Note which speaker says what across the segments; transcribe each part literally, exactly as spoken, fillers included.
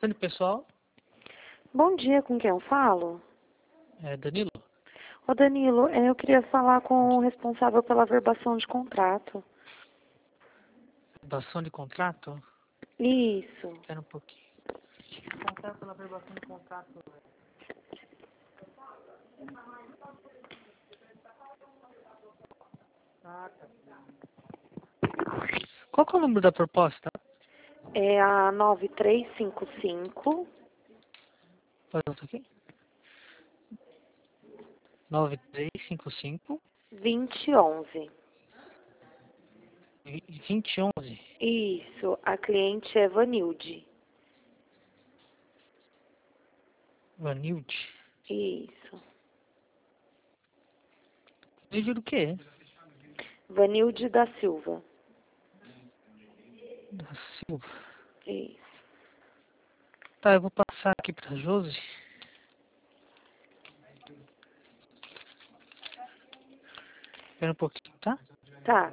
Speaker 1: Telefone pessoal,
Speaker 2: Bom dia, com quem eu falo?
Speaker 1: é Danilo.
Speaker 2: Ô Danilo, eh, eu queria falar com o responsável pela verbação de contrato.
Speaker 1: Verbação de contrato?
Speaker 2: Isso.
Speaker 1: Espera um pouquinho. Responsável pela verbação de contrato. Ah, tá. Qual que é o número da proposta?
Speaker 2: É a nove três cinco cinco,
Speaker 1: Faz outro aqui. nove três cinco cinco,
Speaker 2: vinte e onze.
Speaker 1: vinte e onze.
Speaker 2: Isso, a cliente é Vanilde.
Speaker 1: Vanilde.
Speaker 2: Isso.
Speaker 1: Vídeo do quê?
Speaker 2: Vanilde da Silva.
Speaker 1: Da Silva.
Speaker 2: Isso.
Speaker 1: Tá, eu vou passar aqui pra Josi. Espera um pouquinho, tá?
Speaker 2: Tá.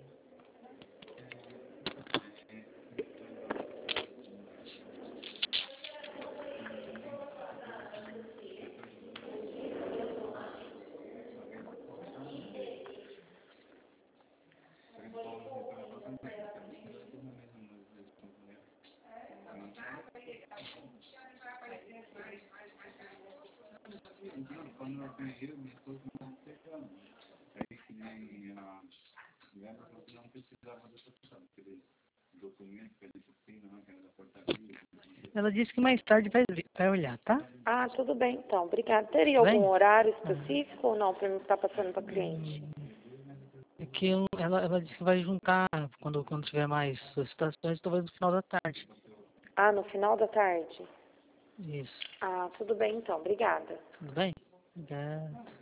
Speaker 1: Ela disse que mais tarde vai, vai olhar, tá?
Speaker 2: Ah, tudo bem então. Obrigada. Teria
Speaker 1: Tudo
Speaker 2: algum
Speaker 1: bem?
Speaker 2: horário
Speaker 1: Ah.
Speaker 2: específico ou não para eu estar passando para cliente?
Speaker 1: É que eu- ela, ela disse que vai juntar quando, quando tiver mais solicitações, talvez no final da tarde.
Speaker 2: Ah, no final da tarde?
Speaker 1: Isso.
Speaker 2: Ah, tudo bem então. Obrigada.
Speaker 1: Tudo bem? Obrigado.